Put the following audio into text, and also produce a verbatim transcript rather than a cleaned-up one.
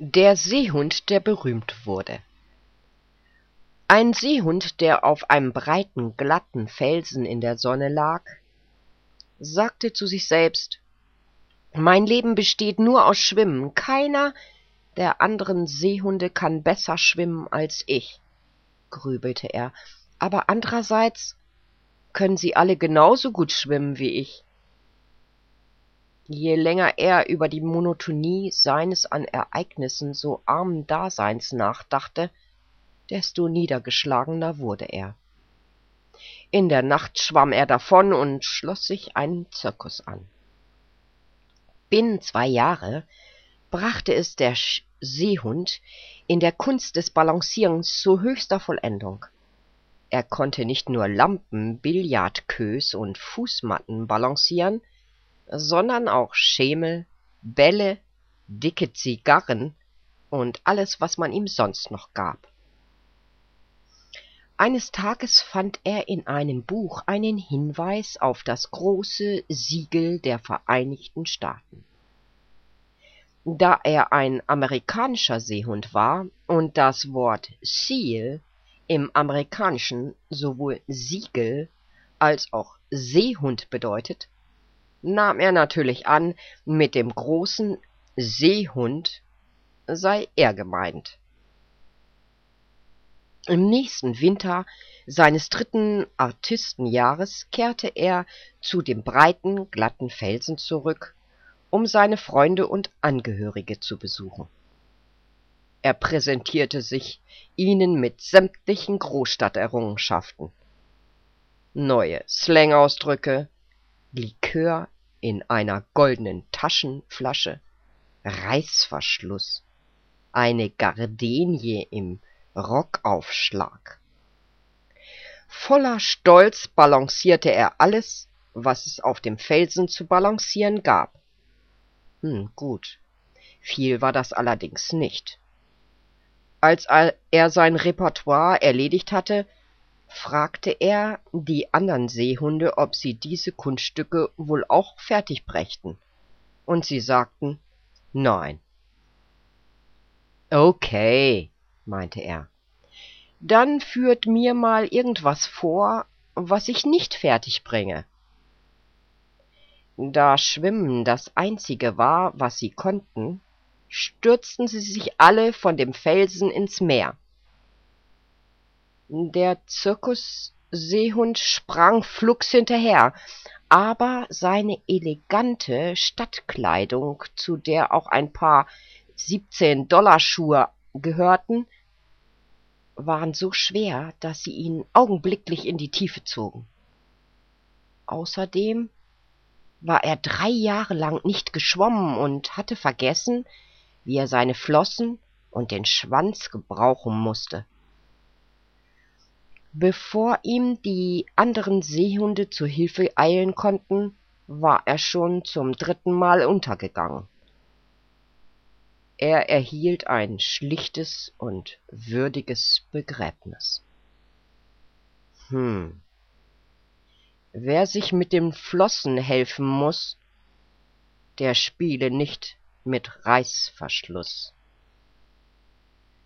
Der Seehund, der berühmt wurde. Ein Seehund, der auf einem breiten, glatten Felsen in der Sonne lag, sagte zu sich selbst: »Mein Leben besteht nur aus Schwimmen. Keiner der anderen Seehunde kann besser schwimmen als ich«, grübelte er, »aber andererseits können sie alle genauso gut schwimmen wie ich.« Je länger er über die Monotonie seines an Ereignissen so armen Daseins nachdachte, desto niedergeschlagener wurde er. In der Nacht schwamm er davon und schloss sich einen Zirkus an. Binnen zwei Jahre brachte es der Seehund in der Kunst des Balancierens zu höchster Vollendung. Er konnte nicht nur Lampen, Billardqueues und Fußmatten balancieren, sondern auch Schemel, Bälle, dicke Zigarren und alles, was man ihm sonst noch gab. Eines Tages fand er in einem Buch einen Hinweis auf das große Siegel der Vereinigten Staaten. Da er ein amerikanischer Seehund war und das Wort Seal im Amerikanischen sowohl Siegel als auch Seehund bedeutet, nahm er natürlich an, mit dem großen Seehund sei er gemeint. Im nächsten Winter seines dritten Artistenjahres kehrte er zu dem breiten, glatten Felsen zurück, um seine Freunde und Angehörige zu besuchen. Er präsentierte sich ihnen mit sämtlichen Großstadterrungenschaften. Neue Slangausdrücke, Likör in einer goldenen Taschenflasche, Reißverschluss, eine Gardenie im Rockaufschlag. Voller Stolz balancierte er alles, was es auf dem Felsen zu balancieren gab. Hm, gut, viel war das allerdings nicht. Als er sein Repertoire erledigt hatte, fragte er die anderen Seehunde, ob sie diese Kunststücke wohl auch fertig brächten, und sie sagten nein. »Okay«, meinte er, »dann führt mir mal irgendwas vor, was ich nicht fertig bringe.« Da Schwimmen das Einzige war, was sie konnten, stürzten sie sich alle von dem Felsen ins Meer. Der Zirkusseehund sprang flugs hinterher, aber seine elegante Stadtkleidung, zu der auch ein paar siebzehn-Dollar-Schuhe gehörten, waren so schwer, dass sie ihn augenblicklich in die Tiefe zogen. Außerdem war er drei Jahre lang nicht geschwommen und hatte vergessen, wie er seine Flossen und den Schwanz gebrauchen musste. Bevor ihm die anderen Seehunde zu Hilfe eilen konnten, war er schon zum dritten Mal untergegangen. Er erhielt ein schlichtes und würdiges Begräbnis. Hm. Wer sich mit den Flossen helfen muss, der spiele nicht mit Reißverschluss.